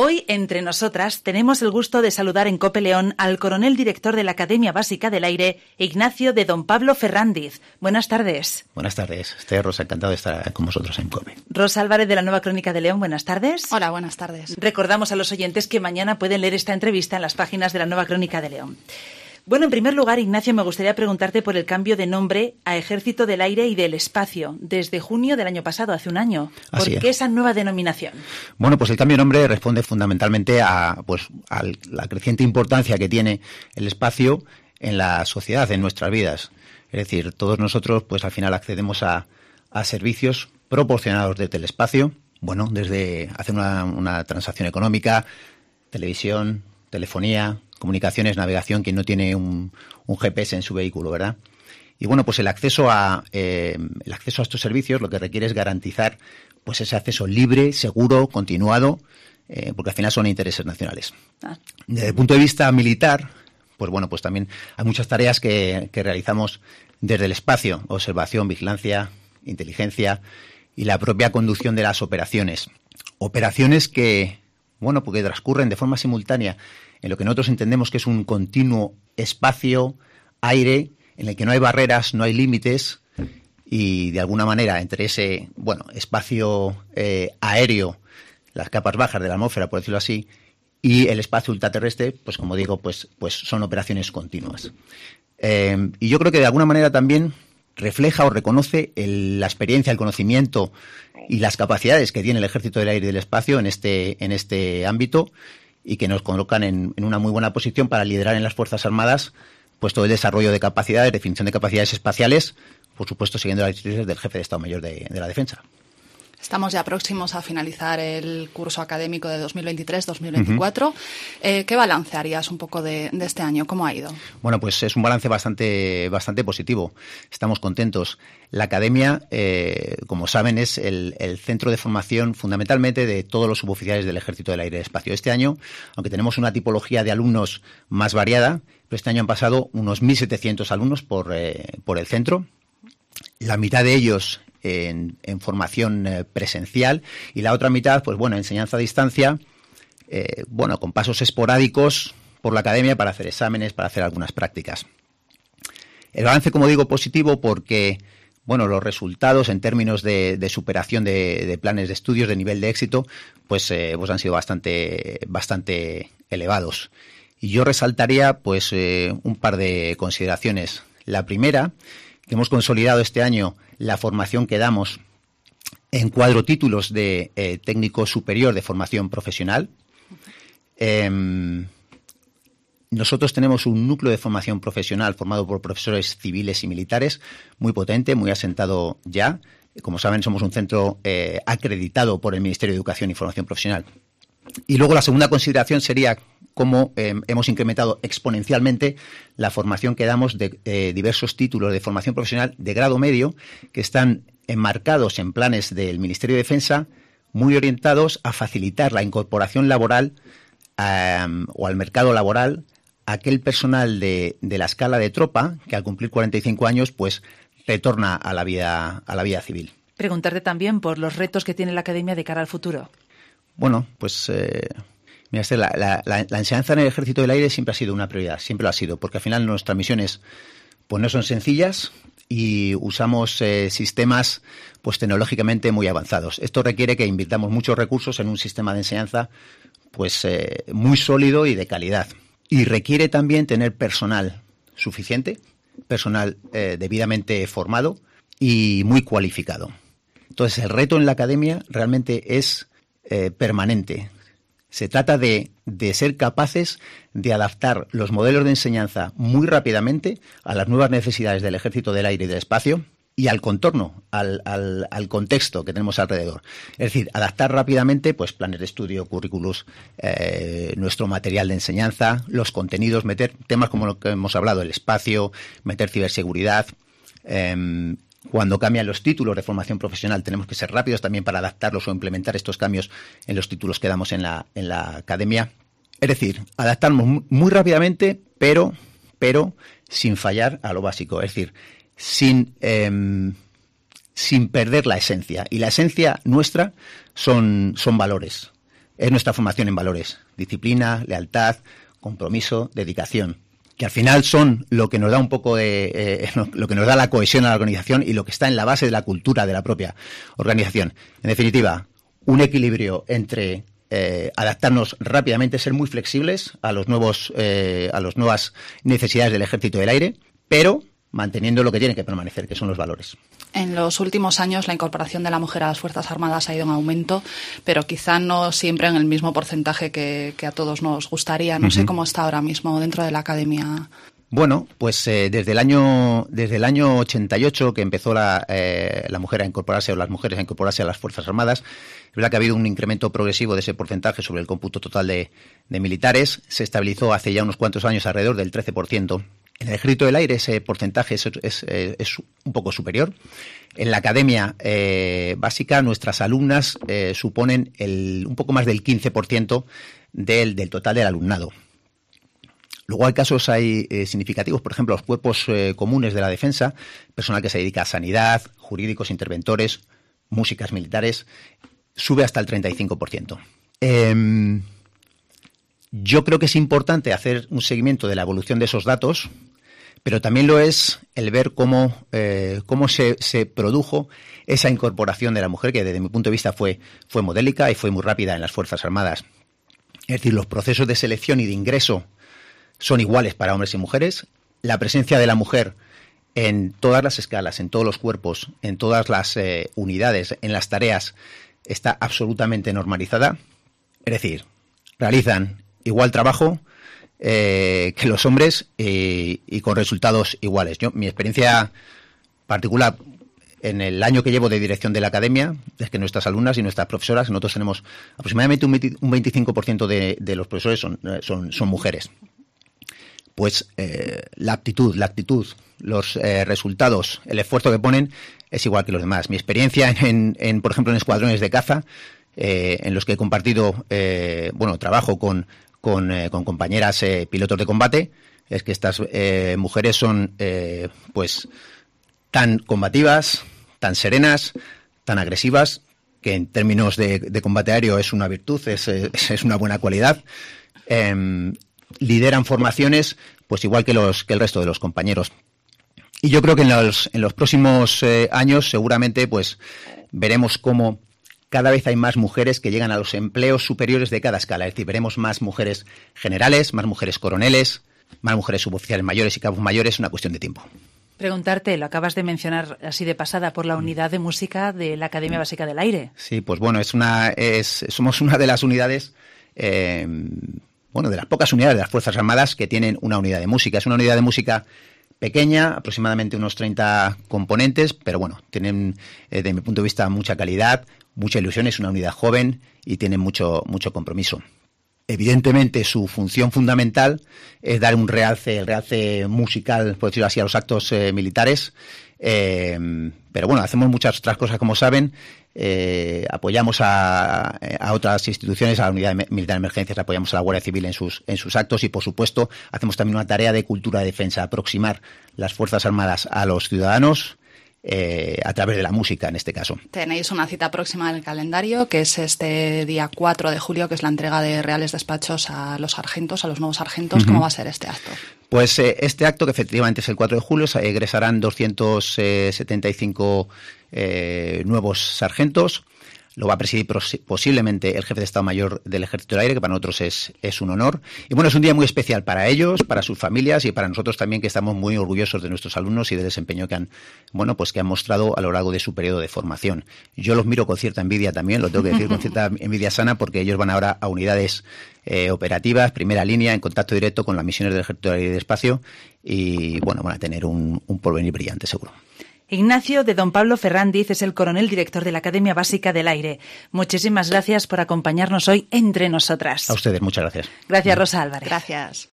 Hoy, entre nosotras, tenemos el gusto de saludar en COPE León al coronel director de la Academia Básica del Aire, Ignacio de Don Pablo Ferrandiz. Buenas tardes. Buenas tardes. Rosa, encantado de estar con vosotros en COPE. Rosa Álvarez, de la Nueva Crónica de León, buenas tardes. Hola, buenas tardes. Recordamos a los oyentes que mañana pueden leer esta entrevista en las páginas de la Nueva Crónica de León. Bueno, en primer lugar, Ignacio, me gustaría preguntarte por el cambio de nombre a Ejército del Aire y del Espacio, desde junio del año pasado, hace un año. ¿Por qué esa nueva denominación? Bueno, pues el cambio de nombre responde fundamentalmente a la creciente importancia que tiene el espacio en la sociedad, en nuestras vidas. Es decir, todos nosotros, pues al final accedemos a servicios proporcionados desde el espacio, bueno, desde hacer una transacción económica, televisión, telefonía, comunicaciones, navegación, quien no tiene un GPS en su vehículo, ¿verdad? Y bueno, pues el acceso a estos servicios lo que requiere es garantizar pues ese acceso libre, seguro, continuado, porque al final son intereses nacionales. Desde el punto de vista militar, pues bueno, pues también hay muchas tareas que realizamos desde el espacio: observación, vigilancia, inteligencia y la propia conducción de las operaciones. Operaciones que, bueno, porque transcurren de forma simultánea en lo que nosotros entendemos que es un continuo espacio, aire, en el que no hay barreras, no hay límites, y de alguna manera entre ese, bueno, espacio aéreo, las capas bajas de la atmósfera, por decirlo así, y el espacio ultraterrestre, pues como digo, pues son operaciones continuas. Y yo creo que de alguna manera también refleja o reconoce la experiencia, el conocimiento y las capacidades que tiene el Ejército del Aire y del Espacio en este ámbito, y que nos colocan en una muy buena posición para liderar en las Fuerzas Armadas pues todo el desarrollo de capacidades, definición de capacidades espaciales, por supuesto siguiendo las directrices del jefe de Estado Mayor de la Defensa. Estamos ya próximos a finalizar el curso académico de 2023-2024. Uh-huh. ¿Qué balance harías un poco de este año? ¿Cómo ha ido? Bueno, pues es un balance bastante positivo. Estamos contentos. La Academia, como saben, es el centro de formación fundamentalmente de todos los suboficiales del Ejército del Aire y del Espacio. Este año, aunque tenemos una tipología de alumnos más variada, pero este año han pasado unos 1.700 alumnos por el centro. La mitad de ellos en formación presencial y la otra mitad, pues bueno, enseñanza a distancia, bueno, con pasos esporádicos por la academia para hacer exámenes, para hacer algunas prácticas. El balance, como digo, positivo porque, bueno, los resultados en términos de superación de planes de estudios, de nivel de éxito, pues han sido bastante elevados. Y yo resaltaría, pues, un par de consideraciones. La primera, que hemos consolidado este año la formación que damos en 4 títulos de técnico superior de formación profesional. Nosotros tenemos un núcleo de formación profesional formado por profesores civiles y militares muy potente, muy asentado ya. Como saben, somos un centro acreditado por el Ministerio de Educación y Formación Profesional. Y luego la segunda consideración sería cómo hemos incrementado exponencialmente la formación que damos de diversos títulos de formación profesional de grado medio que están enmarcados en planes del Ministerio de Defensa, muy orientados a facilitar la incorporación laboral o al mercado laboral a aquel personal de la escala de tropa que al cumplir 45 años pues retorna a la vida civil. Preguntarte también por los retos que tiene la Academia de cara al futuro. Bueno, pues mira, la enseñanza en el Ejército del Aire siempre ha sido una prioridad, siempre lo ha sido, porque al final nuestras misiones pues no son sencillas y usamos sistemas pues tecnológicamente muy avanzados. Esto requiere que invirtamos muchos recursos en un sistema de enseñanza pues muy sólido y de calidad. Y requiere también tener personal suficiente, personal debidamente formado y muy cualificado. Entonces, el reto en la academia realmente es permanente. Se trata de ser capaces de adaptar los modelos de enseñanza muy rápidamente a las nuevas necesidades del Ejército del Aire y del Espacio y al contorno, al contexto que tenemos alrededor. Es decir, adaptar rápidamente pues planes de estudio, currículos, nuestro material de enseñanza, los contenidos, meter temas como lo que hemos hablado, el espacio, meter ciberseguridad. Cuando cambian los títulos de formación profesional tenemos que ser rápidos también para adaptarlos o implementar estos cambios en los títulos que damos en la academia. Es decir, adaptarnos muy rápidamente, pero sin fallar a lo básico. Es decir, sin perder la esencia. Y la esencia nuestra son valores. es nuestra formación en valores: disciplina, lealtad, compromiso, dedicación, que al final son lo que nos da un poco de lo que nos da la cohesión a la organización y lo que está en la base de la cultura de la propia organización. En definitiva, un equilibrio entre adaptarnos rápidamente, ser muy flexibles a las nuevas necesidades del Ejército del Aire, pero manteniendo lo que tiene que permanecer, que son los valores. En los últimos años la incorporación de la mujer a las Fuerzas Armadas ha ido en aumento, pero quizá no siempre en el mismo porcentaje que a todos nos gustaría. No sé cómo está ahora mismo dentro de la Academia. Bueno, pues desde el año 88 que empezó la mujer a incorporarse, o las mujeres a incorporarse a las Fuerzas Armadas, es verdad que ha habido un incremento progresivo de ese porcentaje sobre el cómputo total de militares. Se estabilizó hace ya unos cuantos años alrededor del 13%. En el Ejército del Aire ese porcentaje es un poco superior. En la Academia Básica nuestras alumnas suponen un poco más del 15% del total del alumnado. Luego hay casos significativos, por ejemplo, los cuerpos comunes de la defensa, personal que se dedica a sanidad, jurídicos, interventores, músicas militares, sube hasta el 35%. Yo creo que es importante hacer un seguimiento de la evolución de esos datos, pero también lo es el ver cómo se produjo esa incorporación de la mujer, que desde mi punto de vista fue modélica y fue muy rápida en las Fuerzas Armadas. Es decir, los procesos de selección y de ingreso son iguales para hombres y mujeres. La presencia de la mujer en todas las escalas, en todos los cuerpos, en todas las unidades, en las tareas, está absolutamente normalizada. Es decir, realizan igual trabajo que los hombres y con resultados iguales. Mi experiencia particular en el año que llevo de dirección de la Academia es que nuestras alumnas y nuestras profesoras, nosotros tenemos aproximadamente un 25% de los profesores son mujeres. Pues la actitud, los resultados, el esfuerzo que ponen es igual que los demás. Mi experiencia por ejemplo, en escuadrones de caza, en los que he compartido, trabajo con compañeras pilotos de combate, es que estas mujeres son tan combativas, tan serenas, tan agresivas, que en términos de combate aéreo es una virtud, es una buena cualidad. Lideran formaciones pues igual que el resto de los compañeros. Y yo creo que en los próximos años seguramente pues veremos cómo cada vez hay más mujeres que llegan a los empleos superiores de cada escala. Es decir, veremos más mujeres generales, más mujeres coroneles, más mujeres suboficiales mayores y cabos mayores. Una cuestión de tiempo. Preguntarte, lo acabas de mencionar así de pasada, por la unidad de música de la Academia Básica del Aire. Sí, pues bueno, somos una de las unidades, de las pocas unidades de las Fuerzas Armadas que tienen una unidad de música. Es una unidad de música pequeña, aproximadamente unos 30 componentes, pero bueno, tienen, desde mi punto de vista, mucha calidad, mucha ilusión. Es una unidad joven y tiene mucho compromiso. Evidentemente, su función fundamental es dar el realce musical, por decirlo así, a los actos militares. Pero bueno, hacemos muchas otras cosas, como saben. Apoyamos a otras instituciones, a la Unidad Militar de Emergencias, apoyamos a la Guardia Civil en sus actos y, por supuesto, hacemos también una tarea de cultura de defensa, aproximar las Fuerzas Armadas a los ciudadanos a través de la música, en este caso. Tenéis una cita próxima en el calendario, que es este día 4 de julio, que es la entrega de reales despachos a los sargentos, a los nuevos sargentos. ¿Cómo va a ser este acto? Pues este acto, que efectivamente es el 4 de julio, egresarán 275 nuevos sargentos. Lo va a presidir posiblemente el jefe de Estado Mayor del Ejército del Aire, que para nosotros es un honor. Y bueno, es un día muy especial para ellos, para sus familias y para nosotros también, que estamos muy orgullosos de nuestros alumnos y del desempeño que han mostrado a lo largo de su periodo de formación. Yo los miro con cierta envidia también, lo tengo que decir, con cierta envidia sana, porque ellos van ahora a unidades operativas, primera línea, en contacto directo con las misiones del Ejército del Aire y del Espacio, y bueno, van a tener un porvenir brillante, seguro. Ignacio de Don Pablo Ferrandiz es el coronel director de la Academia Básica del Aire. Muchísimas gracias por acompañarnos hoy entre nosotras. A ustedes, muchas gracias. Gracias, Rosa Álvarez. Gracias.